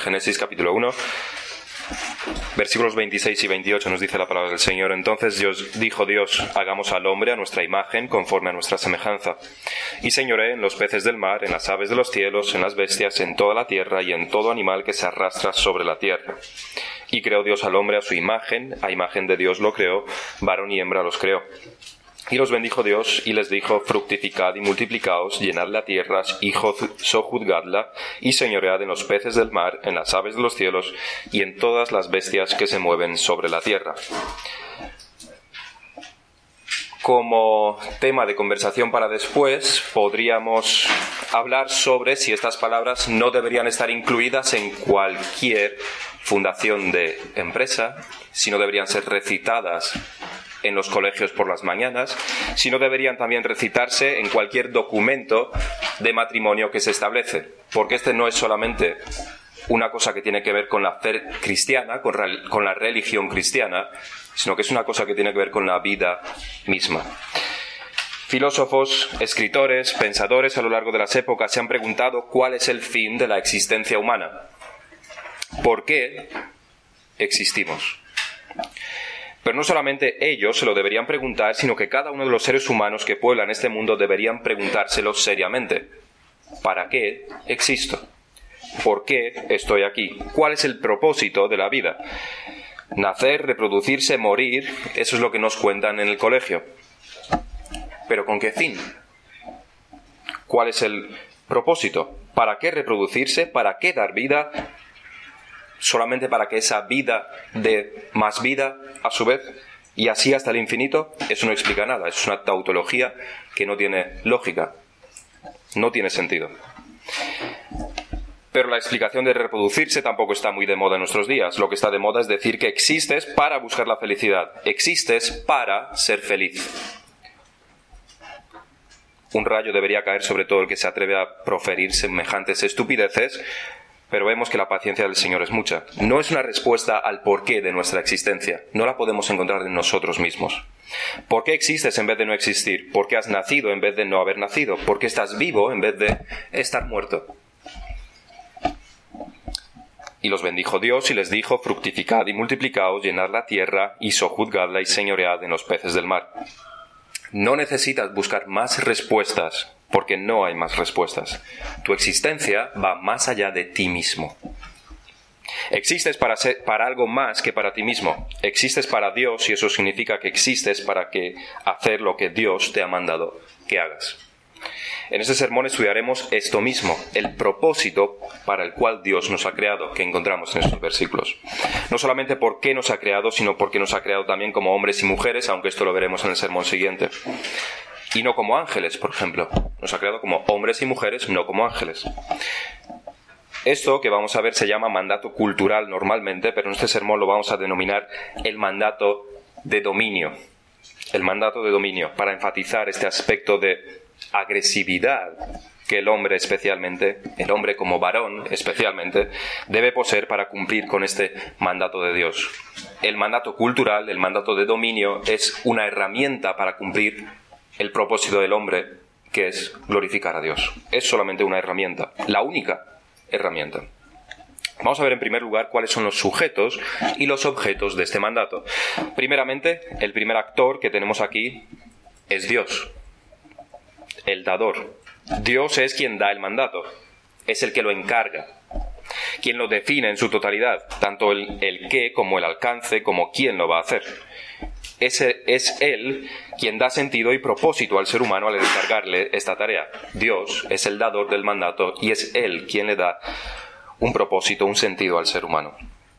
Génesis capítulo 1, versículos 26 y 28 nos dice la palabra del Señor. Entonces dijo Dios, hagamos al hombre a nuestra imagen, conforme a nuestra semejanza. Y señoré en los peces del mar, en las aves de los cielos, en las bestias, en toda la tierra y en todo animal que se arrastra sobre la tierra. Y creó Dios al hombre a su imagen, a imagen de Dios lo creó, varón y hembra los creó. Y los bendijo Dios y les dijo, fructificad y multiplicaos, llenad la tierra y sojuzgadla, y señoread en los peces del mar, en las aves de los cielos, y en todas las bestias que se mueven sobre la tierra. Como tema de conversación para después, podríamos hablar sobre si estas palabras no deberían estar incluidas en cualquier fundación de empresa, si no deberían ser recitadas en los colegios por las mañanas, si no deberían también recitarse en cualquier documento de matrimonio que se establece, porque este no es solamente una cosa que tiene que ver con la fe cristiana, con la religión cristiana, sino que es una cosa que tiene que ver con la vida misma. Filósofos, escritores, pensadores a lo largo de las épocas se han preguntado cuál es el fin de la existencia humana. ¿Por qué existimos? Pero no solamente ellos se lo deberían preguntar, sino que cada uno de los seres humanos que pueblan este mundo deberían preguntárselo seriamente. ¿Para qué existo? ¿Por qué estoy aquí? ¿Cuál es el propósito de la vida? Nacer, reproducirse, morir, eso es lo que nos cuentan en el colegio. ¿Pero con qué fin? ¿Cuál es el propósito? ¿Para qué reproducirse? ¿Para qué dar vida? ¿Solamente para que esa vida dé más vida a su vez? Y así hasta el infinito. Eso no explica nada. Es una tautología que no tiene lógica. No tiene sentido. Pero la explicación de reproducirse tampoco está muy de moda en nuestros días. Lo que está de moda es decir que existes para buscar la felicidad. Existes para ser feliz. Un rayo debería caer sobre todo el que se atreve a proferir semejantes estupideces, pero vemos que la paciencia del Señor es mucha. No es una respuesta al porqué de nuestra existencia. No la podemos encontrar en nosotros mismos. ¿Por qué existes en vez de no existir? ¿Por qué has nacido en vez de no haber nacido? ¿Por qué estás vivo en vez de estar muerto? Y los bendijo Dios y les dijo, fructificad y multiplicaos, llenad la tierra y sojuzgadla y señoread en los peces del mar. No necesitas buscar más respuestas, porque no hay más respuestas. Tu existencia va más allá de ti mismo. Existes para algo más que para ti mismo. Existes para Dios y eso significa que existes para hacer lo que Dios te ha mandado que hagas. En este sermón estudiaremos esto mismo, el propósito para el cual Dios nos ha creado, que encontramos en estos versículos. No solamente por qué nos ha creado, sino porque nos ha creado también como hombres y mujeres, aunque esto lo veremos en el sermón siguiente. Y no como ángeles, por ejemplo. Nos ha creado como hombres y mujeres, no como ángeles. Esto que vamos a ver se llama mandato cultural normalmente, pero en este sermón lo vamos a denominar el mandato de dominio. El mandato de dominio, para enfatizar este aspecto de agresividad que el hombre especialmente, el hombre como varón especialmente, debe poseer para cumplir con este mandato de Dios. El mandato cultural, el mandato de dominio, es una herramienta para cumplir el propósito del hombre, que es glorificar a Dios. Es solamente una herramienta, la única herramienta. Vamos a ver en primer lugar cuáles son los sujetos y los objetos de este mandato. Primeramente, el primer actor que tenemos aquí es Dios, el dador. Dios es quien da el mandato, es el que lo encarga, quien lo define en su totalidad, tanto el qué como el alcance, como quién lo va a hacer. Es Él quien da sentido y propósito al ser humano al encargarle esta tarea. Dios es el dador del mandato y es Él quien le da un propósito, un sentido al ser humano.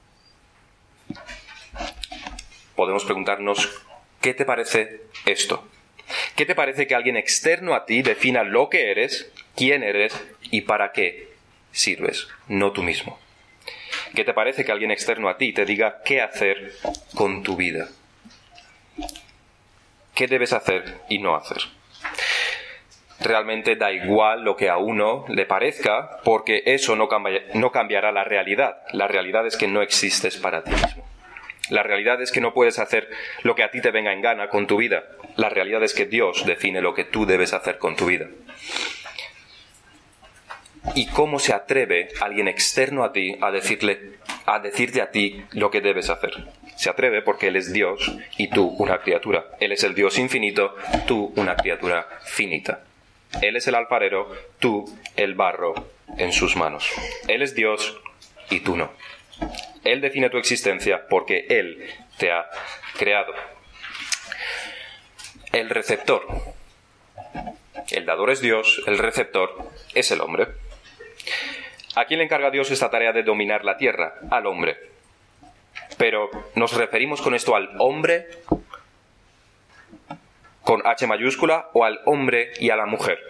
Podemos preguntarnos, ¿qué te parece esto? ¿Qué te parece que alguien externo a ti defina lo que eres, quién eres y para qué sirves, no tú mismo? ¿Qué te parece que alguien externo a ti te diga qué hacer con tu vida? ¿Qué debes hacer y no hacer? Realmente da igual lo que a uno le parezca, porque eso no cambiará la realidad. La realidad es que no existes para ti mismo. La realidad es que no puedes hacer lo que a ti te venga en gana con tu vida. La realidad es que Dios define lo que tú debes hacer con tu vida. ¿Y cómo se atreve alguien externo a ti a decirte a ti lo que debes hacer? Se atreve porque Él es Dios y tú una criatura. Él es el Dios infinito, tú una criatura finita. Él es el alfarero, tú el barro en sus manos. Él es Dios y tú no. Él define tu existencia porque Él te ha creado. El receptor. El dador es Dios, el receptor es el hombre. ¿A quién le encarga Dios esta tarea de dominar la tierra? Al hombre. Pero, ¿nos referimos con esto al hombre con H mayúscula o al hombre y a la mujer?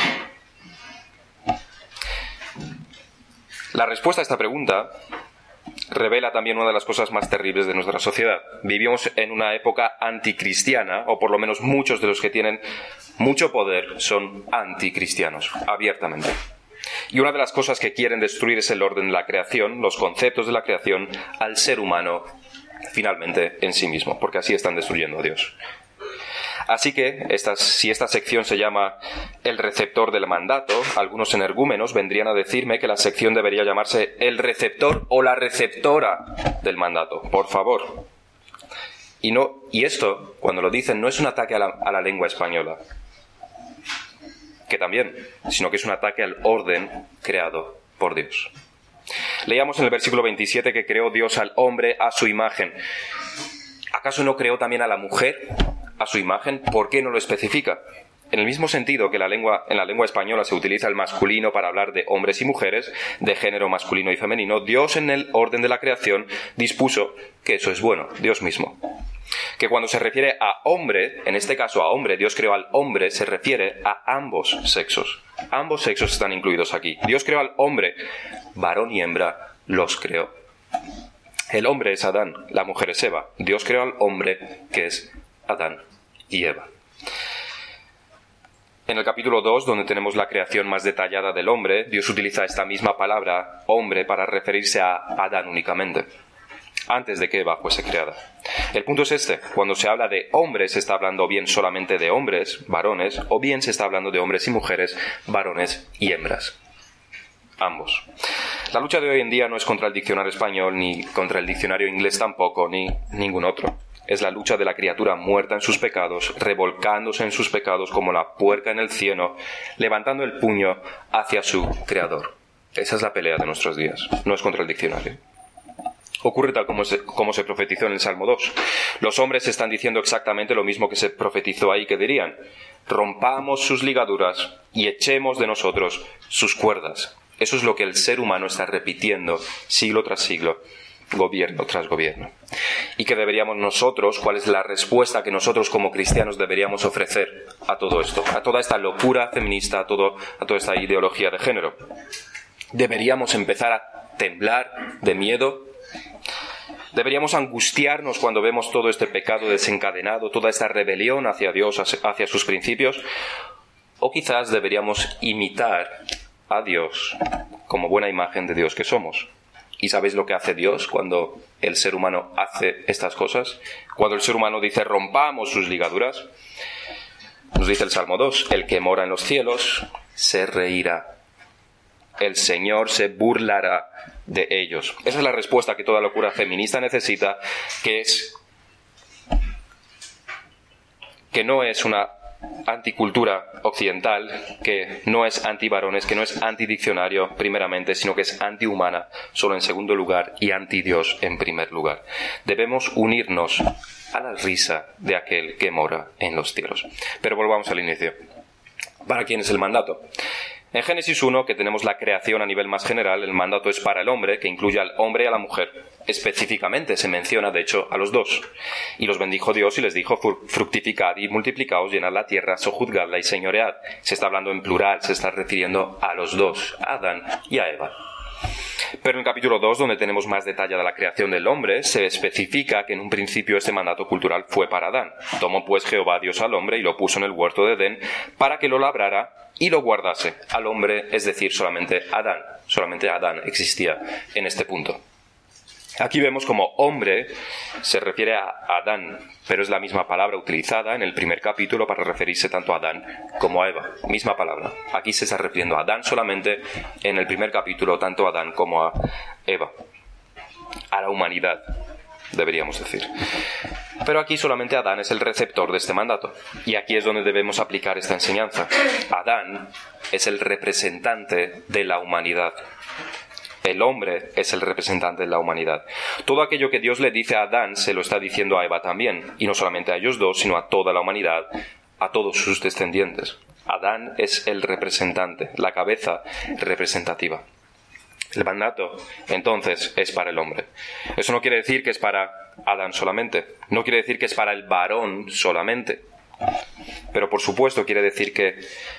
La respuesta a esta pregunta revela también una de las cosas más terribles de nuestra sociedad. Vivimos en una época anticristiana, o por lo menos muchos de los que tienen mucho poder son anticristianos, abiertamente. Y una de las cosas que quieren destruir es el orden de la creación, los conceptos de la creación, al ser humano, finalmente, en sí mismo, porque así están destruyendo a Dios. Así que, si esta sección se llama el receptor del mandato, algunos energúmenos vendrían a decirme que la sección debería llamarse el receptor o la receptora del mandato. Por favor. Y esto, cuando lo dicen, no es un ataque a la lengua española, que también, sino que es un ataque al orden creado por Dios. Leíamos en el versículo 27 que creó Dios al hombre a su imagen. ¿Acaso no creó también a la mujer a su imagen? ¿Por qué no lo especifica? En el mismo sentido que en la lengua española se utiliza el masculino para hablar de hombres y mujeres, de género masculino y femenino, Dios en el orden de la creación dispuso que eso es bueno, Dios mismo. Que cuando se refiere a hombre, en este caso a hombre, Dios creó al hombre, se refiere a ambos sexos. Ambos sexos están incluidos aquí. Dios creó al hombre, varón y hembra los creó. El hombre es Adán, la mujer es Eva. Dios creó al hombre, que es Adán y Eva. En el capítulo 2, donde tenemos la creación más detallada del hombre, Dios utiliza esta misma palabra, hombre, para referirse a Adán únicamente, antes de que Eva fuese creada. El punto es este: cuando se habla de hombres, se está hablando bien solamente de hombres, varones, o bien se está hablando de hombres y mujeres, varones y hembras. Ambos. La lucha de hoy en día no es contra el diccionario español, ni contra el diccionario inglés tampoco, ni ningún otro. Es la lucha de la criatura muerta en sus pecados, revolcándose en sus pecados como la puerca en el cieno, levantando el puño hacia su Creador. Esa es la pelea de nuestros días, no es contra el diccionario. Ocurre tal como se profetizó en el Salmo 2. Los hombres están diciendo exactamente lo mismo que se profetizó ahí, que dirían: rompamos sus ligaduras y echemos de nosotros sus cuerdas. Eso es lo que el ser humano está repitiendo siglo tras siglo, gobierno tras gobierno. Y que deberíamos nosotros, ¿cuál es la respuesta que nosotros como cristianos deberíamos ofrecer a todo esto? A toda esta locura feminista, a toda esta ideología de género. Deberíamos empezar a temblar de miedo. Deberíamos angustiarnos cuando vemos todo este pecado desencadenado, toda esta rebelión hacia Dios, hacia sus principios. O quizás deberíamos imitar a Dios como buena imagen de Dios que somos. ¿Y sabéis lo que hace Dios cuando el ser humano hace estas cosas? Cuando el ser humano dice rompamos sus ligaduras, nos dice el Salmo 2, el que mora en los cielos se reirá. El Señor se burlará de ellos. Esa es la respuesta que toda locura feminista necesita, que no es una anticultura occidental, que no es antivarones, que no es antidiccionario primeramente, sino que es antihumana solo en segundo lugar y antidios en primer lugar. Debemos unirnos a la risa de aquel que mora en los cielos. Pero volvamos al inicio. ¿Para quién es el mandato? En Génesis 1, que tenemos la creación a nivel más general, el mandato es para el hombre, que incluye al hombre y a la mujer. Específicamente se menciona, de hecho, a los dos. Y los bendijo Dios y les dijo: fructificad y multiplicaos, llenad la tierra, sojuzgadla y señoread. Se está hablando en plural, se está refiriendo a los dos, a Adán y a Eva. Pero en el capítulo 2, donde tenemos más detalle de la creación del hombre, se especifica que en un principio este mandato cultural fue para Adán. Tomó pues Jehová Dios al hombre y lo puso en el huerto de Edén para que lo labrara y lo guardase. Al hombre, es decir, solamente Adán. Solamente Adán existía en este punto. Aquí vemos como hombre se refiere a Adán, pero es la misma palabra utilizada en el primer capítulo para referirse tanto a Adán como a Eva. Misma palabra. Aquí se está refiriendo a Adán solamente, en el primer capítulo tanto a Adán como a Eva. A la humanidad, deberíamos decir. Pero aquí solamente Adán es el receptor de este mandato. Y aquí es donde debemos aplicar esta enseñanza. Adán es el representante de la humanidad. El hombre es el representante de la humanidad. Todo aquello que Dios le dice a Adán se lo está diciendo a Eva también. Y no solamente a ellos dos, sino a toda la humanidad, a todos sus descendientes. Adán es el representante, la cabeza representativa. El mandato, entonces, es para el hombre. Eso no quiere decir que es para Adán solamente. No quiere decir que es para el varón solamente. Pero por supuesto quiere decir que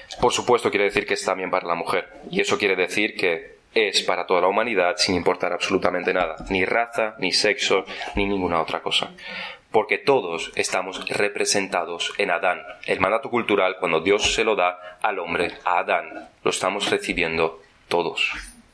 es también para la mujer. Y eso quiere decir que es para toda la humanidad sin importar absolutamente nada. Ni raza, ni sexo, ni ninguna otra cosa. Porque todos estamos representados en Adán. El mandato cultural, cuando Dios se lo da al hombre, a Adán, lo estamos recibiendo todos.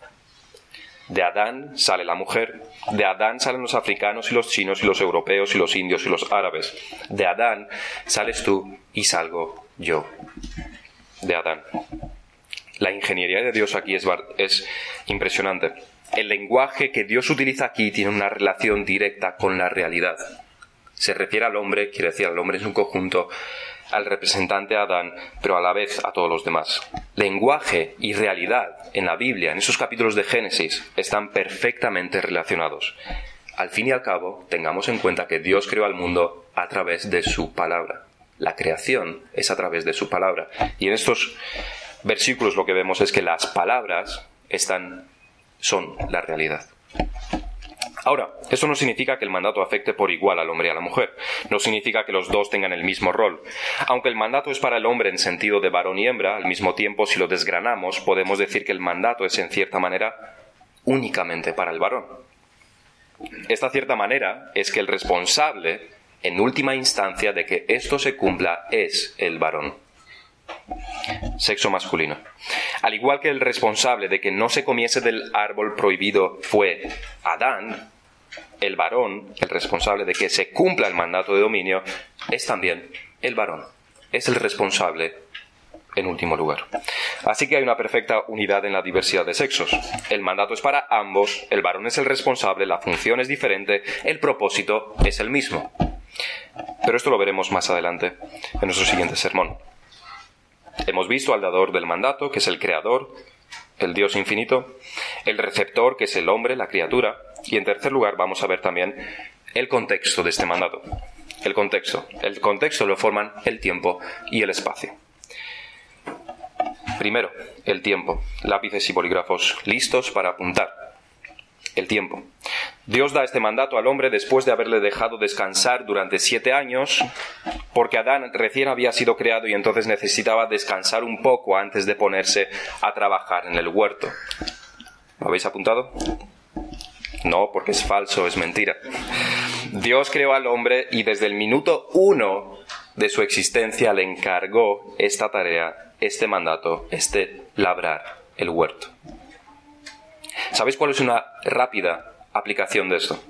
De Adán sale la mujer, de Adán salen los africanos y los chinos y los europeos y los indios y los árabes. De Adán sales tú y salgo yo. De Adán. La ingeniería de Dios aquí es impresionante. El lenguaje que Dios utiliza aquí tiene una relación directa con la realidad. Se refiere al hombre, quiere decir al hombre en su conjunto, al representante Adán, pero a la vez a todos los demás. Lenguaje y realidad en la Biblia, en esos capítulos de Génesis, están perfectamente relacionados. Al fin y al cabo, tengamos en cuenta que Dios creó al mundo a través de su palabra. La creación es a través de su palabra. Y en estos versículos lo que vemos es que las palabras son la realidad. Ahora, esto no significa que el mandato afecte por igual al hombre y a la mujer. No significa que los dos tengan el mismo rol. Aunque el mandato es para el hombre en sentido de varón y hembra, al mismo tiempo, si lo desgranamos, podemos decir que el mandato es en cierta manera únicamente para el varón. Esta cierta manera es que el responsable, en última instancia, de que esto se cumpla es el varón. Sexo masculino. Al igual que el responsable de que no se comiese del árbol prohibido fue Adán, el varón, el responsable de que se cumpla el mandato de dominio, es también el varón. Es el responsable en último lugar. Así que hay una perfecta unidad en la diversidad de sexos. El mandato es para ambos, el varón es el responsable, la función es diferente, el propósito es el mismo. Pero esto lo veremos más adelante en nuestro siguiente sermón. Hemos visto al dador del mandato, que es el creador, el Dios infinito, el receptor, que es el hombre, la criatura, y en tercer lugar vamos a ver también el contexto de este mandato. El contexto lo forman el tiempo y el espacio. Primero, el tiempo. Lápices y bolígrafos listos para apuntar. El tiempo. Dios da este mandato al hombre después de haberle dejado descansar durante 7 años, porque Adán recién había sido creado y entonces necesitaba descansar un poco antes de ponerse a trabajar en el huerto. ¿Lo habéis apuntado? No, porque es falso, es mentira. Dios creó al hombre y desde el minuto 1 de su existencia le encargó esta tarea, este mandato, labrar el huerto. ¿Sabéis cuál es una rápida aplicación de esto?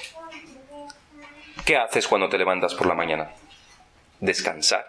¿Qué haces cuando te levantas por la mañana? Descansar.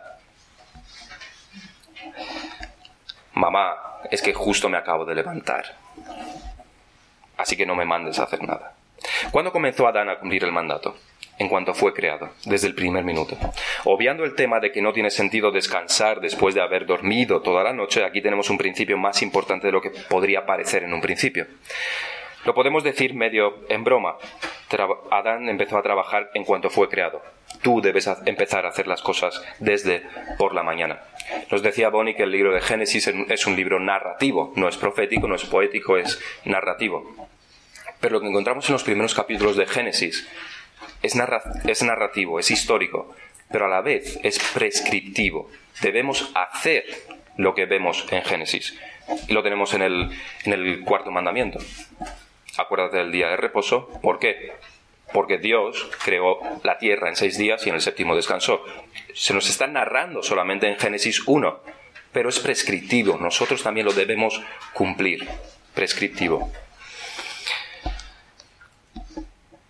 Mamá, es que justo me acabo de levantar, así que no me mandes a hacer nada. ¿Cuándo comenzó Adán a cumplir el mandato? En cuanto fue creado, desde el primer minuto. Obviando el tema de que no tiene sentido descansar después de haber dormido toda la noche, aquí tenemos un principio más importante de lo que podría parecer en un principio. Lo podemos decir medio en broma. Adán empezó a trabajar en cuanto fue creado. Tú debes empezar a hacer las cosas desde por la mañana. Nos decía Bonnie que el libro de Génesis es un libro narrativo. No es profético, no es poético, es narrativo. Pero lo que encontramos en los primeros capítulos de Génesis es narrativo, es histórico, pero a la vez es prescriptivo. Debemos hacer lo que vemos en Génesis. Y lo tenemos en el cuarto mandamiento. Acuérdate del día de reposo. ¿Por qué? Porque Dios creó la tierra en 6 días y en el séptimo descansó. Se nos está narrando solamente en Génesis 1, pero es prescriptivo. Nosotros también lo debemos cumplir. Prescriptivo.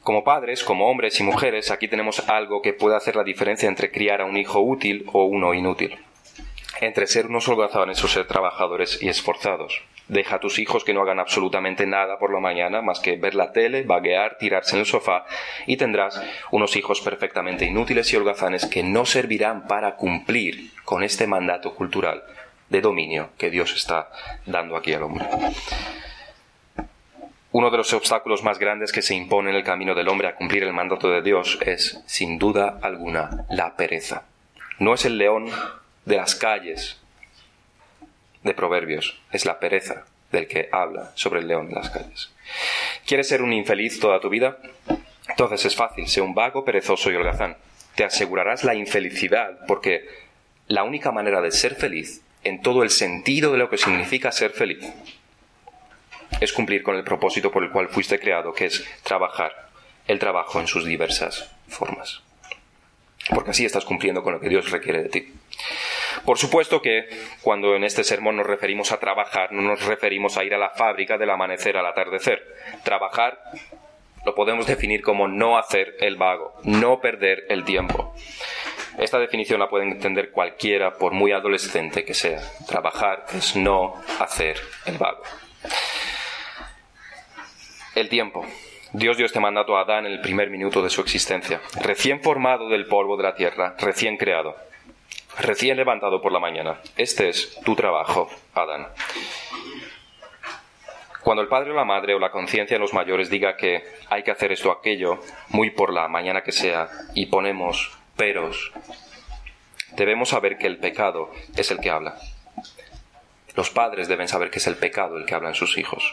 Como padres, como hombres y mujeres, aquí tenemos algo que puede hacer la diferencia entre criar a un hijo útil o uno inútil. Entre ser unos holgazanes o ser trabajadores y esforzados. Deja a tus hijos que no hagan absolutamente nada por la mañana más que ver la tele, vaguear, tirarse en el sofá, y tendrás unos hijos perfectamente inútiles y holgazanes que no servirán para cumplir con este mandato cultural de dominio que Dios está dando aquí al hombre. Uno de los obstáculos más grandes que se impone en el camino del hombre a cumplir el mandato de Dios es, sin duda alguna, la pereza. No es el león de las calles de Proverbios, es la pereza del que habla sobre el león de las calles. ¿Quieres ser un infeliz toda tu vida? Entonces es fácil, sé un vago, perezoso y holgazán. Te asegurarás la infelicidad, porque la única manera de ser feliz, en todo el sentido de lo que significa ser feliz, es cumplir con el propósito por el cual fuiste creado, que es trabajar, el trabajo en sus diversas formas. Porque así estás cumpliendo con lo que Dios requiere de ti. Por supuesto que cuando en este sermón nos referimos a trabajar, no nos referimos a ir a la fábrica del amanecer al atardecer. Trabajar lo podemos definir como no hacer el vago, no perder el tiempo. Esta definición la puede entender cualquiera, por muy adolescente que sea. Trabajar es no hacer el vago. El tiempo. Dios dio este mandato a Adán en el primer minuto de su existencia. Recién formado del polvo de la tierra, recién creado, recién levantado por la mañana. Este es tu trabajo, Adán. Cuando el padre o la madre o la conciencia de los mayores diga que hay que hacer esto o aquello, muy por la mañana que sea, y ponemos peros, debemos saber que el pecado es el que habla. Los padres deben saber que es el pecado el que habla en sus hijos.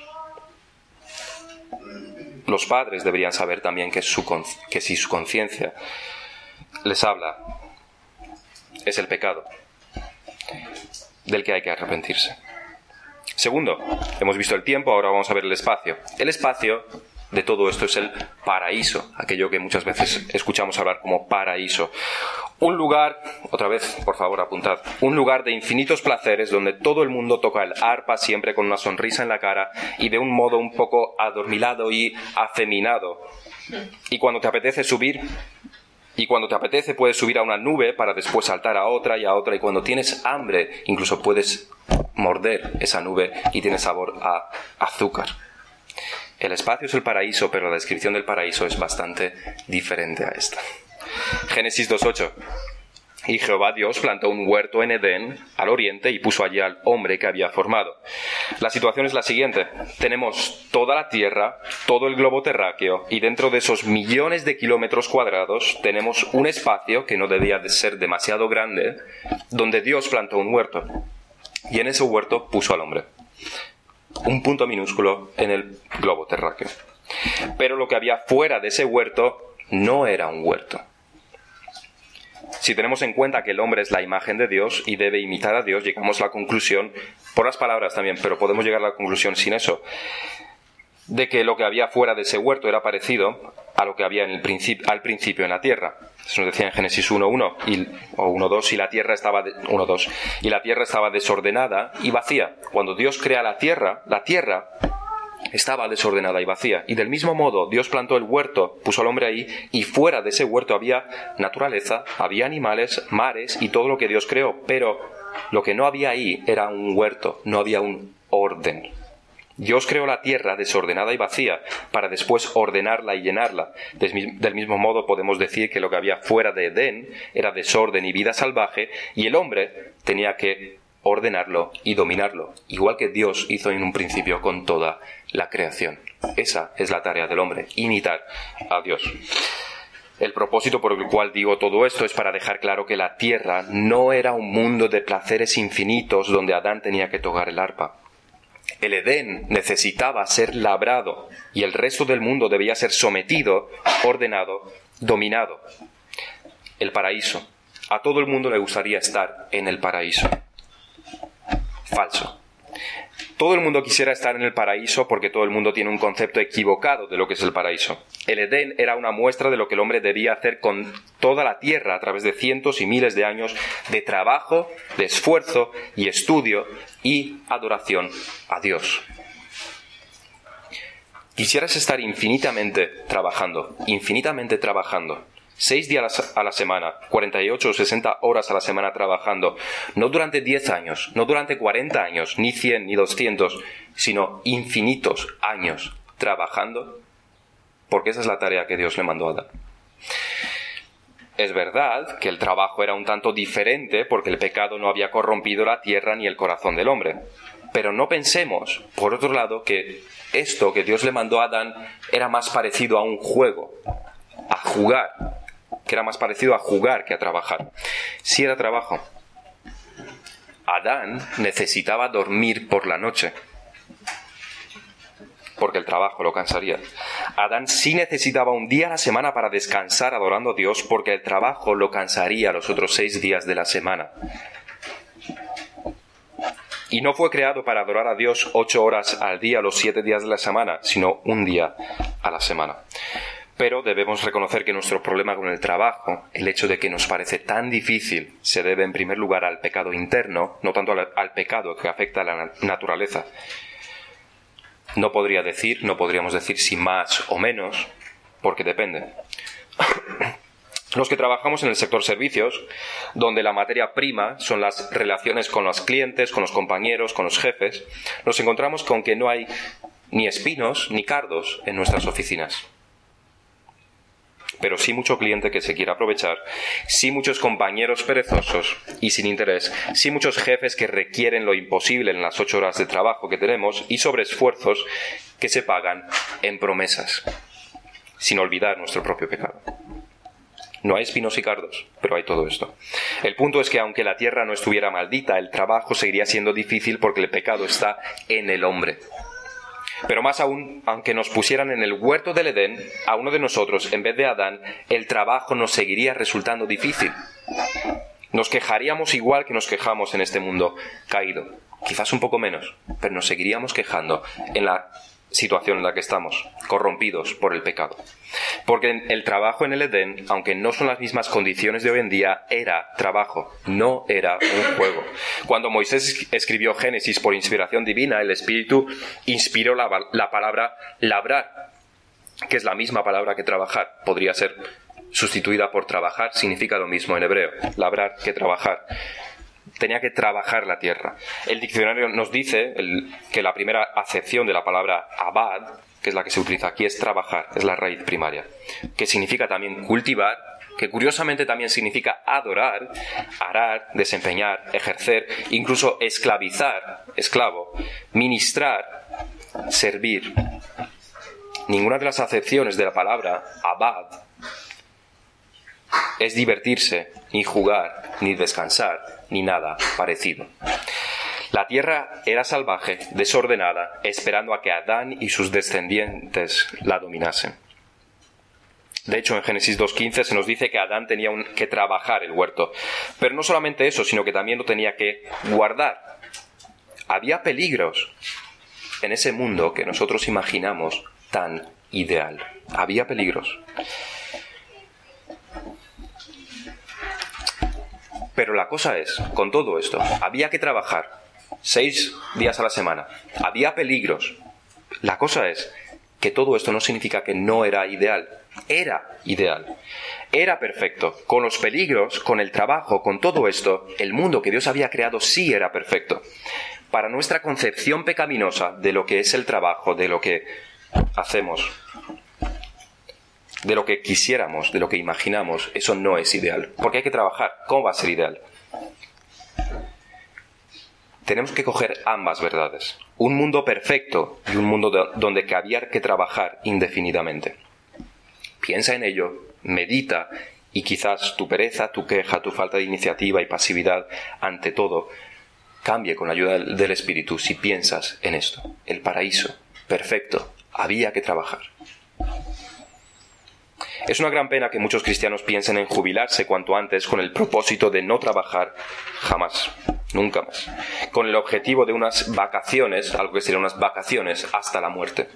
Los padres deberían saber también que si su conciencia les habla, es el pecado del que hay que arrepentirse. Segundo, hemos visto el tiempo, ahora vamos a ver el espacio. El espacio de todo esto es el paraíso, aquello que muchas veces escuchamos hablar como paraíso. Un lugar, otra vez, por favor, apuntad, un lugar de infinitos placeres donde todo el mundo toca el arpa siempre con una sonrisa en la cara y de un modo un poco adormilado y afeminado. Y cuando te apetece subir, puedes subir a una nube para después saltar a otra, y cuando tienes hambre, incluso puedes morder esa nube y tiene sabor a azúcar. El espacio es el paraíso, pero la descripción del paraíso es bastante diferente a esta. Génesis 2:8. Y Jehová Dios plantó un huerto en Edén, al oriente, y puso allí al hombre que había formado. La situación es la siguiente. Tenemos toda la tierra, todo el globo terráqueo, y dentro de esos millones de kilómetros cuadrados tenemos un espacio que no debía de ser demasiado grande, donde Dios plantó un huerto. Y en ese huerto puso al hombre. Un punto minúsculo en el globo terráqueo. Pero lo que había fuera de ese huerto no era un huerto. Si tenemos en cuenta que el hombre es la imagen de Dios y debe imitar a Dios, llegamos a la conclusión, por las palabras también, pero podemos llegar a la conclusión sin eso, de que lo que había fuera de ese huerto era parecido a lo que había al principio en la tierra. Eso nos decía en Génesis 1:1 o 1:2, y la tierra estaba desordenada y vacía. Cuando Dios crea la tierra estaba desordenada y vacía. Y del mismo modo, Dios plantó el huerto, puso al hombre ahí, y fuera de ese huerto había naturaleza, había animales, mares y todo lo que Dios creó. Pero lo que no había ahí era un huerto, no había un orden. Dios creó la tierra desordenada y vacía para después ordenarla y llenarla. Del mismo modo podemos decir que lo que había fuera de Edén era desorden y vida salvaje, y el hombre tenía que ordenarlo y dominarlo, igual que Dios hizo en un principio con toda la creación. Esa es la tarea del hombre, imitar a Dios. El propósito por el cual digo todo esto es para dejar claro que la tierra no era un mundo de placeres infinitos donde Adán tenía que tocar el arpa. El Edén necesitaba ser labrado y el resto del mundo debía ser sometido, ordenado, dominado. El paraíso. A todo el mundo le gustaría estar en el paraíso. Falso. Todo el mundo quisiera estar en el paraíso porque todo el mundo tiene un concepto equivocado de lo que es el paraíso. El Edén era una muestra de lo que el hombre debía hacer con toda la tierra a través de cientos y miles de años de trabajo, de esfuerzo y estudio y adoración a Dios. Quisieras estar infinitamente trabajando, 6 días a la semana, 48 o 60 horas a la semana trabajando, no durante 10 años, no durante 40 años, ni 100, ni 200, sino infinitos años trabajando, porque esa es la tarea que Dios le mandó a Adán. Es verdad que el trabajo era un tanto diferente porque el pecado no había corrompido la tierra ni el corazón del hombre. Pero no pensemos, por otro lado, que esto que Dios le mandó a Adán era más parecido a un juego, a jugar, que era más parecido a jugar que a trabajar. Sí era trabajo. Adán necesitaba dormir por la noche, porque el trabajo lo cansaría. Adán sí necesitaba un día a la semana para descansar adorando a Dios, porque el trabajo lo cansaría los otros 6 días de la semana. Y no fue creado para adorar a Dios 8 horas al día los 7 días de la semana, sino un día a la semana. Pero debemos reconocer que nuestro problema con el trabajo, el hecho de que nos parece tan difícil, se debe en primer lugar al pecado interno, no tanto al pecado que afecta a la naturaleza. No podríamos decir si más o menos, porque depende. Los que trabajamos en el sector servicios, donde la materia prima son las relaciones con los clientes, con los compañeros, con los jefes, nos encontramos con que no hay ni espinos ni cardos en nuestras oficinas. Pero sí mucho cliente que se quiere aprovechar, sí muchos compañeros perezosos y sin interés, sí muchos jefes que requieren lo imposible en las 8 horas de trabajo que tenemos y sobreesfuerzos que se pagan en promesas, sin olvidar nuestro propio pecado. No hay espinos y cardos, pero hay todo esto. El punto es que aunque la tierra no estuviera maldita, el trabajo seguiría siendo difícil porque el pecado está en el hombre. Pero más aún, aunque nos pusieran en el huerto del Edén, a uno de nosotros, en vez de Adán, el trabajo nos seguiría resultando difícil. Nos quejaríamos igual que nos quejamos en este mundo caído. Quizás un poco menos, pero nos seguiríamos quejando en la situación en la que estamos, corrompidos por el pecado. Porque el trabajo en el Edén, aunque no son las mismas condiciones de hoy en día, era trabajo, no era un juego. Cuando Moisés escribió Génesis por inspiración divina, el Espíritu inspiró la palabra labrar, que es la misma palabra que trabajar. Podría ser sustituida por trabajar, significa lo mismo en hebreo, labrar que trabajar. Tenía que trabajar la tierra. El diccionario nos dice que la primera acepción de la palabra abad, que es la que se utiliza aquí, es trabajar, es la raíz primaria, que significa también cultivar, que curiosamente también significa adorar, arar, desempeñar, ejercer, incluso esclavizar, esclavo, ministrar, servir. Ninguna de las acepciones de la palabra abad es divertirse, ni jugar, ni descansar, ni nada parecido. La tierra era salvaje, desordenada, esperando a que Adán y sus descendientes la dominasen. De hecho, en Génesis 2:15 se nos dice que Adán tenía que trabajar el huerto. Pero no solamente eso, sino que también lo tenía que guardar. Había peligros en ese mundo que nosotros imaginamos tan ideal. Había peligros. Pero la cosa es, con todo esto, había que trabajar 6 días a la semana. Había peligros. La cosa es que todo esto no significa que no era ideal. Era ideal. Era perfecto. Con los peligros, con el trabajo, con todo esto, el mundo que Dios había creado sí era perfecto. Para nuestra concepción pecaminosa de lo que es el trabajo, de lo que hacemos, de lo que quisiéramos, de lo que imaginamos, eso no es ideal. Porque hay que trabajar. ¿Cómo va a ser ideal? Tenemos que coger ambas verdades. Un mundo perfecto y un mundo donde había que trabajar indefinidamente. Piensa en ello, medita y quizás tu pereza, tu queja, tu falta de iniciativa y pasividad ante todo cambie con la ayuda del Espíritu si piensas en esto. El paraíso perfecto. Había que trabajar. Es una gran pena que muchos cristianos piensen en jubilarse cuanto antes con el propósito de no trabajar jamás, nunca más, con el objetivo de unas vacaciones, algo que serían unas vacaciones hasta la muerte.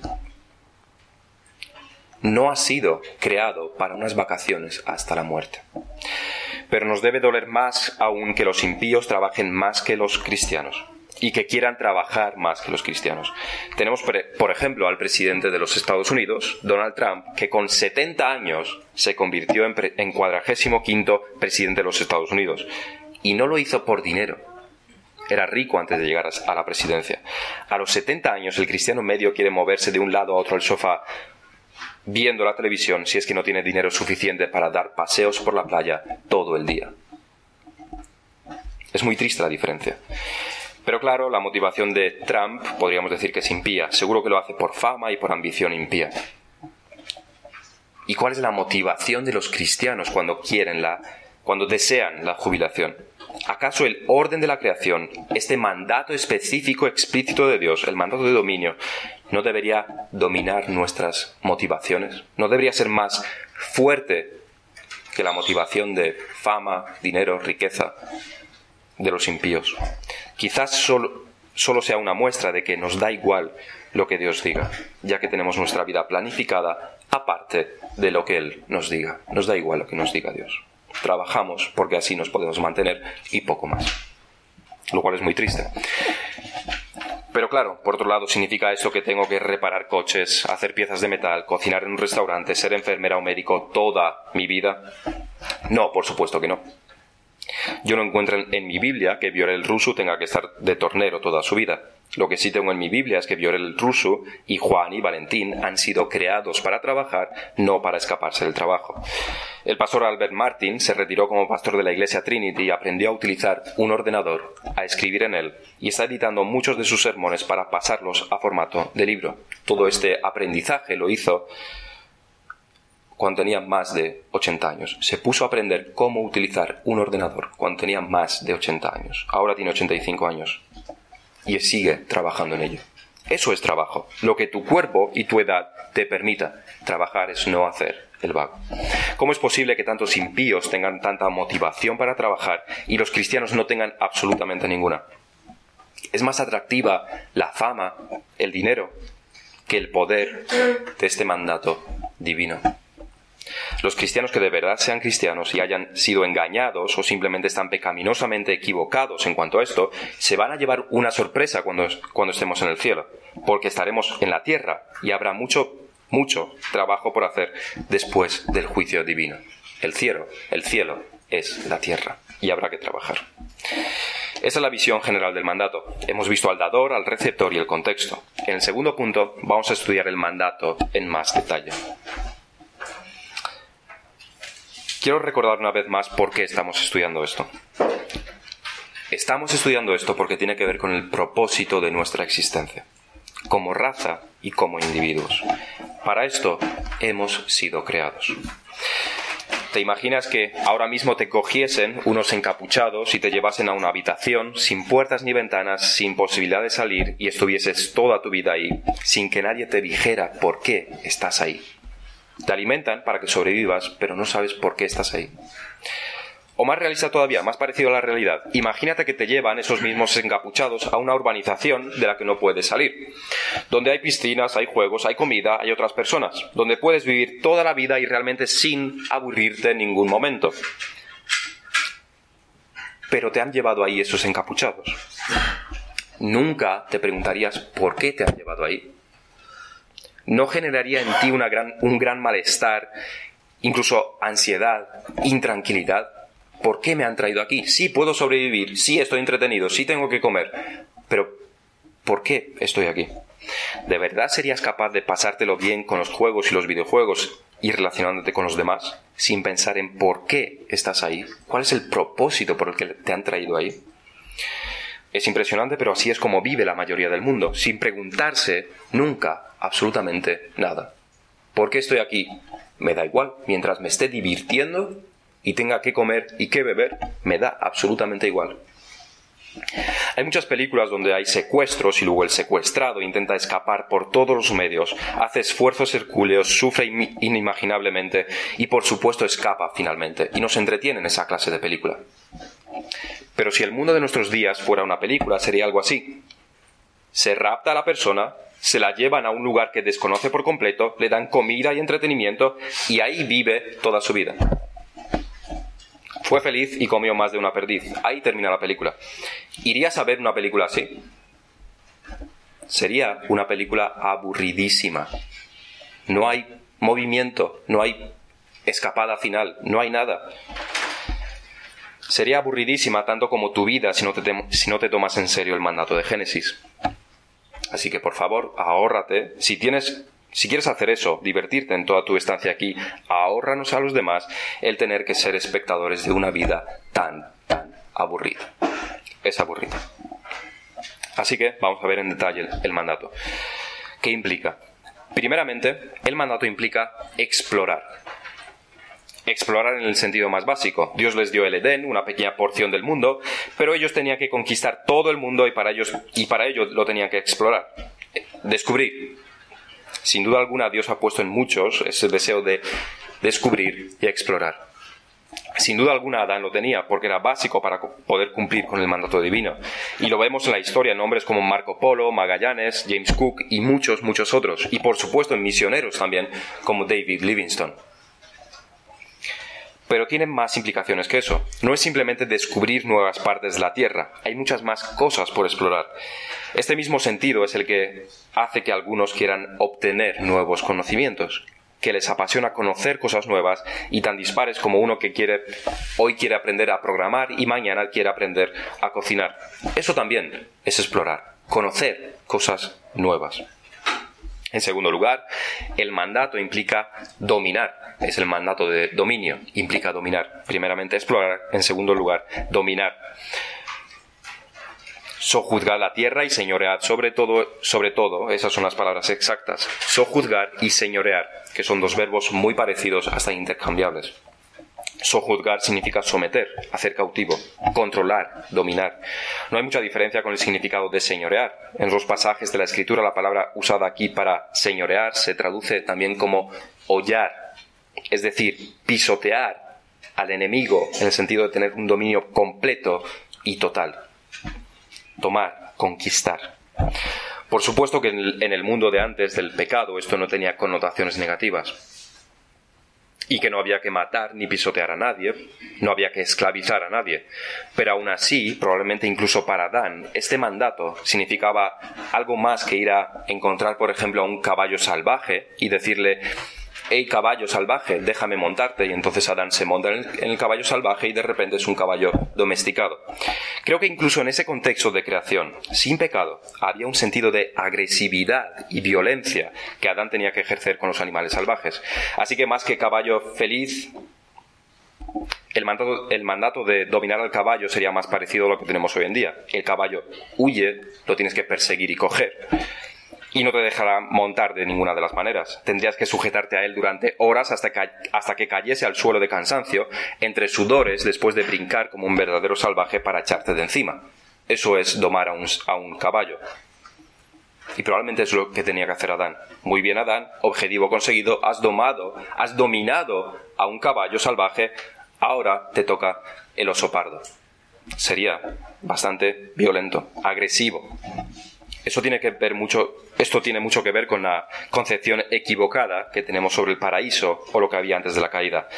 No ha sido creado para unas vacaciones hasta la muerte. Pero nos debe doler más aún que los impíos trabajen más que los cristianos. y que quieran trabajar más que los cristianos. Tenemos, por ejemplo, al presidente de los Estados Unidos, Donald Trump, que con 70 años se convirtió en 45º presidente de los Estados Unidos. Y no lo hizo por dinero. Era rico antes de llegar a la presidencia. A los 70 años el cristiano medio quiere moverse de un lado a otro del sofá viendo la televisión si es que no tiene dinero suficiente para dar paseos por la playa todo el día. Es muy triste la diferencia. Pero claro, la motivación de Trump podríamos decir que es impía. Seguro que lo hace por fama y por ambición impía. ¿Y cuál es la motivación de los cristianos cuando desean la jubilación? ¿Acaso el orden de la creación, este mandato específico, explícito de Dios, el mandato de dominio, no debería dominar nuestras motivaciones? ¿No debería ser más fuerte que la motivación de fama, dinero, riqueza de los impíos? Quizás solo sea una muestra de que nos da igual lo que Dios diga, ya que tenemos nuestra vida planificada aparte de lo que Él nos diga. Nos da igual lo que nos diga Dios. Trabajamos porque así nos podemos mantener y poco más. Lo cual es muy triste. Pero claro, por otro lado, ¿significa esto que tengo que reparar coches, hacer piezas de metal, cocinar en un restaurante, ser enfermera o médico toda mi vida? No, por supuesto que no. Yo no encuentro en mi Biblia que Viorel Rusu tenga que estar de tornero toda su vida. Lo que sí tengo en mi Biblia es que Viorel Rusu y Juan y Valentín han sido creados para trabajar, no para escaparse del trabajo. El pastor Albert Martin se retiró como pastor de la iglesia Trinity y aprendió a utilizar un ordenador, a escribir en él, y está editando muchos de sus sermones para pasarlos a formato de libro. Todo este aprendizaje lo hizo cuando tenía más de 80 años. Se puso a aprender cómo utilizar un ordenador cuando tenía más de 80 años. Ahora tiene 85 años. Y sigue trabajando en ello. Eso es trabajo. Lo que tu cuerpo y tu edad te permita. Trabajar es no hacer el vago. ¿Cómo es posible que tantos impíos tengan tanta motivación para trabajar y los cristianos no tengan absolutamente ninguna? Es más atractiva la fama, el dinero, que el poder de este mandato divino. Los cristianos que de verdad sean cristianos y hayan sido engañados o simplemente están pecaminosamente equivocados en cuanto a esto, se van a llevar una sorpresa cuando estemos en el cielo, porque estaremos en la tierra y habrá mucho trabajo por hacer después del juicio divino. El cielo es la tierra y habrá que trabajar. Esa es la visión general del mandato. Hemos visto al dador, al receptor y el contexto. En el segundo punto vamos a estudiar el mandato en más detalle. Quiero recordar una vez más por qué estamos estudiando esto. Estamos estudiando esto porque tiene que ver con el propósito de nuestra existencia, como raza y como individuos. Para esto hemos sido creados. ¿Te imaginas que ahora mismo te cogiesen unos encapuchados y te llevasen a una habitación sin puertas ni ventanas, sin posibilidad de salir y estuvieses toda tu vida ahí, sin que nadie te dijera por qué estás ahí? Te alimentan para que sobrevivas, pero no sabes por qué estás ahí. O más realista todavía, más parecido a la realidad. Imagínate que te llevan esos mismos encapuchados a una urbanización de la que no puedes salir. Donde hay piscinas, hay juegos, hay comida, hay otras personas. Donde puedes vivir toda la vida y realmente sin aburrirte en ningún momento. Pero te han llevado ahí esos encapuchados. Nunca te preguntarías por qué te han llevado ahí. ¿No generaría en ti un gran malestar, incluso ansiedad, intranquilidad? ¿Por qué me han traído aquí? Sí, puedo sobrevivir, sí estoy entretenido, sí tengo que comer, pero ¿por qué estoy aquí? ¿De verdad serías capaz de pasártelo bien con los juegos y los videojuegos y relacionándote con los demás sin pensar en por qué estás ahí? ¿Cuál es el propósito por el que te han traído ahí? Es impresionante, pero así es como vive la mayoría del mundo, sin preguntarse nunca absolutamente nada. ¿Por qué estoy aquí? Me da igual, mientras me esté divirtiendo y tenga que comer y que beber, me da absolutamente igual. Hay muchas películas donde hay secuestros y luego el secuestrado intenta escapar por todos los medios, hace esfuerzos hercúleos, sufre inimaginablemente y por supuesto escapa finalmente, y nos entretiene en esa clase de película. Pero si el mundo de nuestros días fuera una película, sería algo así. Se rapta a la persona, se la llevan a un lugar que desconoce por completo, le dan comida y entretenimiento y ahí vive toda su vida. Fue feliz y comió más de una perdiz. Ahí termina la película. ¿Irías a ver una película así? Sería una película aburridísima. No hay movimiento, no hay escapada final, no hay nada. Sería aburridísima tanto como tu vida si no te tomas en serio el mandato de Génesis. Así que por favor, ahórrate. Si quieres hacer eso, divertirte en toda tu estancia aquí, ahórranos a los demás el tener que ser espectadores de una vida tan aburrida. Es aburrida. Así que vamos a ver en detalle el mandato. ¿Qué implica? Primeramente, el mandato implica explorar. Explorar en el sentido más básico. Dios les dio el Edén, una pequeña porción del mundo, pero ellos tenían que conquistar todo el mundo y para ello lo tenían que explorar. Descubrir. Sin duda alguna, Dios ha puesto en muchos ese deseo de descubrir y explorar. Sin duda alguna, Adán lo tenía, porque era básico para poder cumplir con el mandato divino. Y lo vemos en la historia en hombres como Marco Polo, Magallanes, James Cook y muchos otros. Y por supuesto en misioneros también, como David Livingstone. Pero tienen más implicaciones que eso. No es simplemente descubrir nuevas partes de la Tierra. Hay muchas más cosas por explorar. Este mismo sentido es el que hace que algunos quieran obtener nuevos conocimientos, que les apasiona conocer cosas nuevas y tan dispares como uno que hoy quiere aprender a programar y mañana quiere aprender a cocinar. Eso también es explorar, conocer cosas nuevas. En segundo lugar, el mandato implica dominar. Es el mandato de dominio. Implica dominar. Primeramente explorar. En segundo lugar, dominar. Sojuzgar la tierra y señorear sobre todo. Esas son las palabras exactas. Sojuzgar y señorear, que son dos verbos muy parecidos, hasta intercambiables. Sojuzgar significa someter, hacer cautivo, controlar, dominar. No hay mucha diferencia con el significado de señorear. En los pasajes de la Escritura la palabra usada aquí para señorear se traduce también como hollar, es decir, pisotear al enemigo en el sentido de tener un dominio completo y total. Tomar, conquistar. Por supuesto que en el mundo de antes del pecado esto no tenía connotaciones negativas. Y que no había que matar ni pisotear a nadie, no había que esclavizar a nadie. Pero aún así, probablemente incluso para Adán, este mandato significaba algo más que ir a encontrar, por ejemplo, a un caballo salvaje y decirle: «Hey, caballo salvaje, déjame montarte». Y entonces Adán se monta en el caballo salvaje y de repente es un caballo domesticado. Creo que incluso en ese contexto de creación, sin pecado, había un sentido de agresividad y violencia que Adán tenía que ejercer con los animales salvajes. Así que más que caballo feliz, el mandato de dominar al caballo sería más parecido a lo que tenemos hoy en día. El caballo huye, lo tienes que perseguir y coger. Y no te dejará montar de ninguna de las maneras. Tendrías que sujetarte a él durante horas hasta que cayese al suelo de cansancio, entre sudores, después de brincar como un verdadero salvaje para echarte de encima. Eso es domar a un caballo. Y probablemente es lo que tenía que hacer Adán. Muy bien, Adán, objetivo conseguido, has dominado a un caballo salvaje, ahora te toca el oso pardo. Sería bastante violento, agresivo. Esto tiene mucho que ver con la concepción equivocada que tenemos sobre el paraíso o lo que había antes de la caída.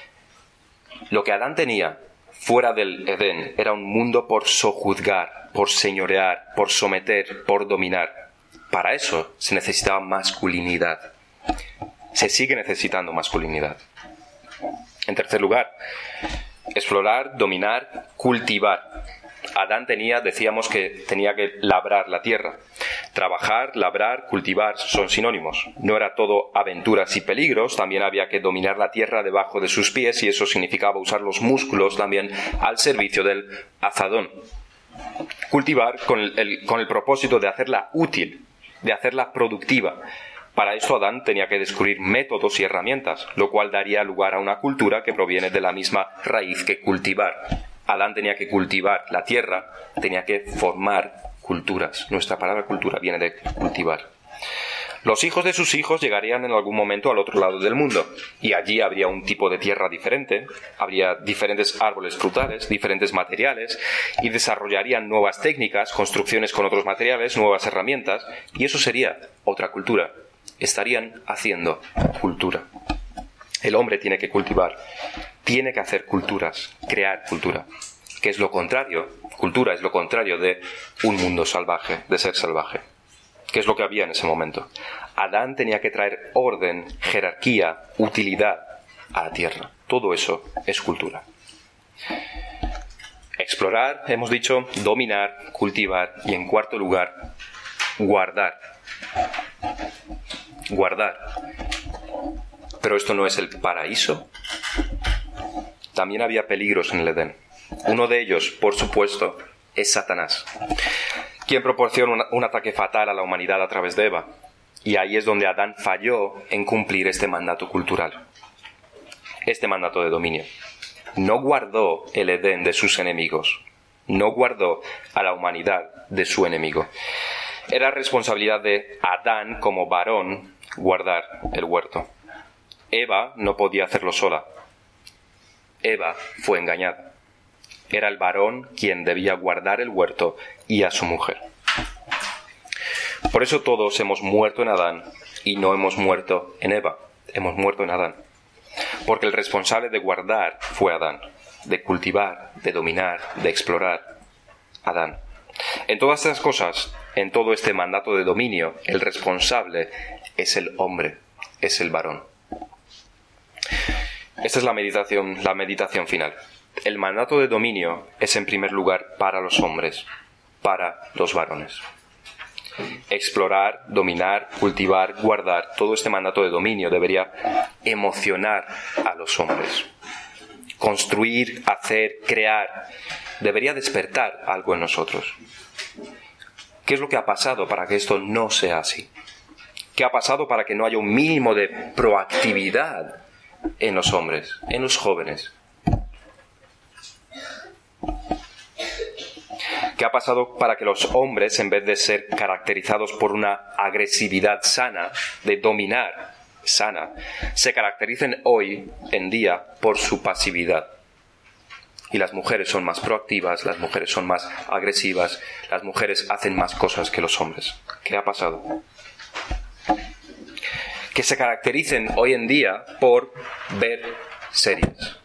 Lo que Adán tenía fuera del Edén era un mundo por sojuzgar, por señorear, por someter, por dominar. Para eso se necesitaba masculinidad. Se sigue necesitando masculinidad. En tercer lugar, explorar, dominar, cultivar. Adán decíamos que tenía que labrar la tierra. Trabajar, labrar, cultivar son sinónimos. No era todo aventuras y peligros, también había que dominar la tierra debajo de sus pies y eso significaba usar los músculos también al servicio del azadón. Cultivar con el propósito de hacerla útil, de hacerla productiva. Para esto Adán tenía que descubrir métodos y herramientas, lo cual daría lugar a una cultura que proviene de la misma raíz que cultivar. Adán tenía que cultivar la tierra, tenía que formar culturas. Nuestra palabra cultura viene de cultivar. Los hijos de sus hijos llegarían en algún momento al otro lado del mundo, y allí habría un tipo de tierra diferente, habría diferentes árboles frutales, diferentes materiales, y desarrollarían nuevas técnicas, construcciones con otros materiales, nuevas herramientas, y eso sería otra cultura. Estarían haciendo cultura. El hombre tiene que cultivar, tiene que hacer culturas, crear cultura. Que es lo contrario, cultura es lo contrario de un mundo salvaje, de ser salvaje. ¿Qué es lo que había en ese momento? Adán tenía que traer orden, jerarquía, utilidad a la tierra. Todo eso es cultura. Explorar, hemos dicho, dominar, cultivar y, en cuarto lugar, guardar. Guardar. Pero esto no es el paraíso. También había peligros en el Edén. Uno de ellos, por supuesto, es Satanás, quien proporciona un ataque fatal a la humanidad a través de Eva. Y ahí es donde Adán falló en cumplir este mandato cultural, este mandato de dominio. No guardó el Edén de sus enemigos, no guardó a la humanidad de su enemigo. Era responsabilidad de Adán como varón guardar el huerto. Eva no podía hacerlo sola. Eva fue engañada. Era el varón quien debía guardar el huerto y a su mujer. Por eso todos hemos muerto en Adán y no hemos muerto en Eva. Hemos muerto en Adán. Porque el responsable de guardar fue Adán, de cultivar, de dominar, de explorar, Adán. En todas estas cosas, en todo este mandato de dominio, el responsable es el hombre, es el varón. Esta es la meditación final. El mandato de dominio es en primer lugar para los hombres, para los varones. Explorar, dominar, cultivar, guardar, todo este mandato de dominio debería emocionar a los hombres. Construir, hacer, crear, debería despertar algo en nosotros. ¿Qué es lo que ha pasado para que esto no sea así? ¿Qué ha pasado para que no haya un mínimo de proactividad en los hombres, en los jóvenes? ¿Qué ha pasado para que los hombres, en vez de ser caracterizados por una agresividad sana, de dominar sana, se caractericen hoy en día por su pasividad? Y las mujeres son más proactivas, las mujeres son más agresivas, las mujeres hacen más cosas que los hombres. ¿Qué ha pasado? Que se caractericen hoy en día por ver series.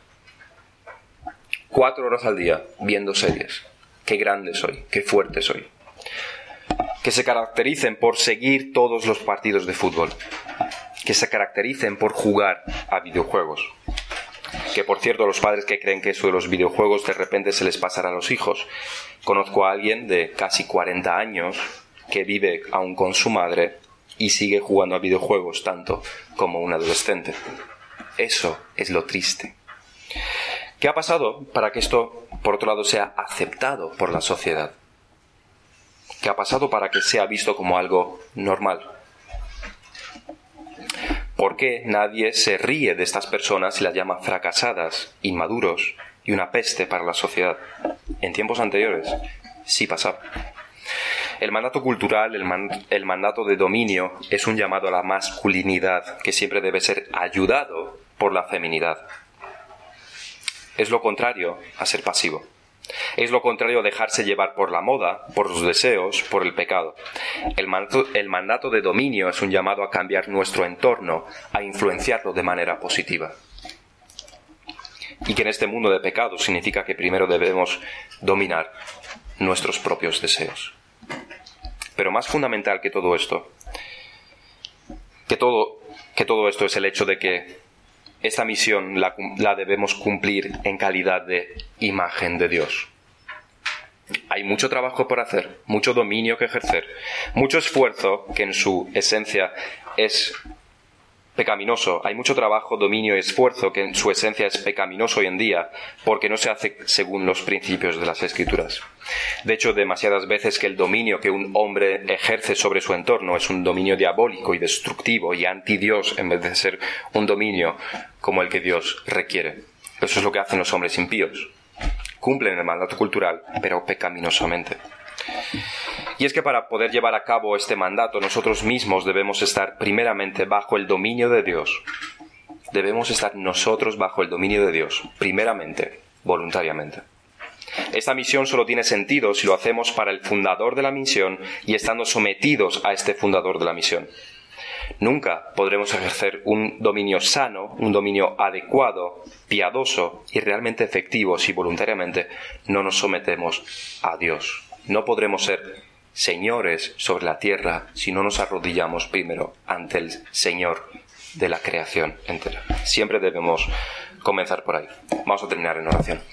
4 horas al día viendo series. Qué grande soy, qué fuerte soy. Que se caractericen por seguir todos los partidos de fútbol. Que se caractericen por jugar a videojuegos. Que, por cierto, los padres que creen que eso de los videojuegos de repente se les pasará a los hijos. Conozco a alguien de casi 40 años que vive aún con su madre y sigue jugando a videojuegos tanto como un adolescente. Eso es lo triste. ¿Qué ha pasado para que esto, por otro lado, sea aceptado por la sociedad? ¿Qué ha pasado para que sea visto como algo normal? ¿Por qué nadie se ríe de estas personas y las llama fracasadas, inmaduros y una peste para la sociedad? En tiempos anteriores sí pasaba. El mandato cultural, el mandato de dominio, es un llamado a la masculinidad que siempre debe ser ayudado por la feminidad. Es lo contrario a ser pasivo. Es lo contrario a dejarse llevar por la moda, por los deseos, por el pecado. El mandato de dominio es un llamado a cambiar nuestro entorno, a influenciarlo de manera positiva. Y que en este mundo de pecado significa que primero debemos dominar nuestros propios deseos. Pero más fundamental que todo esto, que todo esto es el hecho de que esta misión la debemos cumplir en calidad de imagen de Dios. Hay mucho trabajo por hacer, mucho dominio que ejercer, mucho esfuerzo que en su esencia es pecaminoso. Hay mucho trabajo, dominio y esfuerzo que en su esencia es pecaminoso hoy en día porque no se hace según los principios de las Escrituras. De hecho, demasiadas veces que el dominio que un hombre ejerce sobre su entorno es un dominio diabólico y destructivo y anti-Dios en vez de ser un dominio como el que Dios requiere. Eso es lo que hacen los hombres impíos. Cumplen el mandato cultural, pero pecaminosamente. Y es que para poder llevar a cabo este mandato, nosotros mismos debemos estar primeramente bajo el dominio de Dios. Debemos estar nosotros bajo el dominio de Dios, primeramente, voluntariamente. Esta misión solo tiene sentido si lo hacemos para el fundador de la misión y estando sometidos a este fundador de la misión. Nunca podremos ejercer un dominio sano, un dominio adecuado, piadoso y realmente efectivo si voluntariamente no nos sometemos a Dios. No podremos ser señores sobre la tierra si no nos arrodillamos primero ante el Señor de la creación entera. Siempre debemos comenzar por ahí. Vamos a terminar en oración.